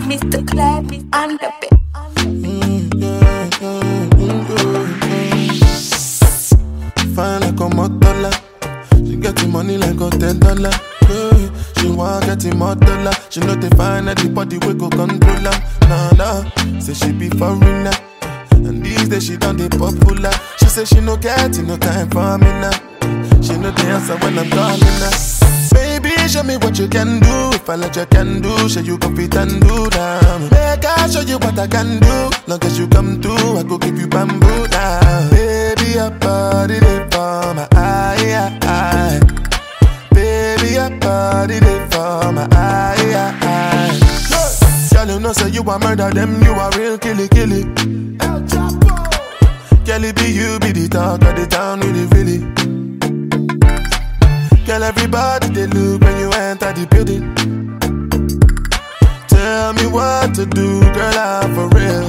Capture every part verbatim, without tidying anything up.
Mister Clappy on the bed. Fine like a motola. She getting money like a ten dollar. Yeah. She want getting more dollar. She know they find that the body we go control her. Nah nah, say she be foreigner. And these days she done the popular. She say she no getting no time for me now. She know the answer when I'm calling her. Baby, show me what you can do. If I let you can do, show you go fit and do now. Make I show you what I can do. Long as you come through, I go give you bamboo now. Baby, your body they for my eye, eye. Baby, your body they for my eye, eye. Girl, you know say you a murder them, you a real killy killy. El Chapo. Girl, it be you be the talk of the town, really really. Girl, everybody they look when you enter the building. Tell me what to do, girl, I'm for real.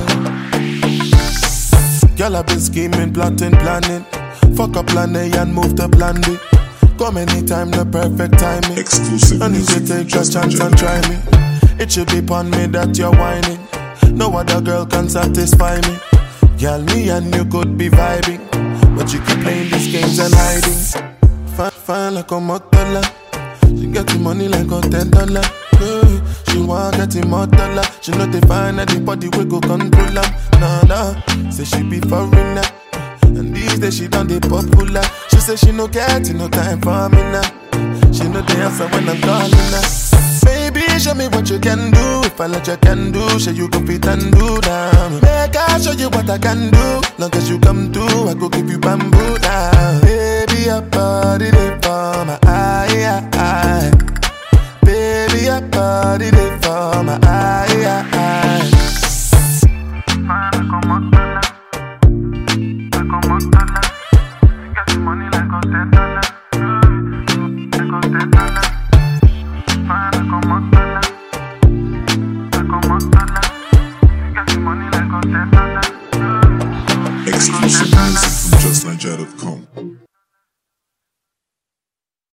Girl, I've been scheming, plotting, planning. Fuck up plan A and move to plan B. Come anytime, the perfect timing. Exclusive I need to take a chance and try me. It should be upon me that you're whining. No other girl can satisfy me. Girl, me and you could be vibing, but you keep playing these games and hiding. Fine, fine like a motola. She getting money like a ten dollar. Yeah. She want getting more dollar. She know they find that the body we go control her. Nah nah, say she be foreigner. And these days she done the popular. She say she no getting no time for me now. She know the answer when I'm calling her. Baby, show me what you can do. If I let you can do, show you go fit and do now. Make I show you what I can do. Long as you come through, I go give you bamboo now. Baby, your body they for my eye, eye. Baby, your body they for my eye, eye. Fine like a motola, like a motola. You got the money like a ten dollar, like a ten dollar. Fine like a motola, like a motola. You got the money like a ten dollar. Exclusive music from just nigeria dot com.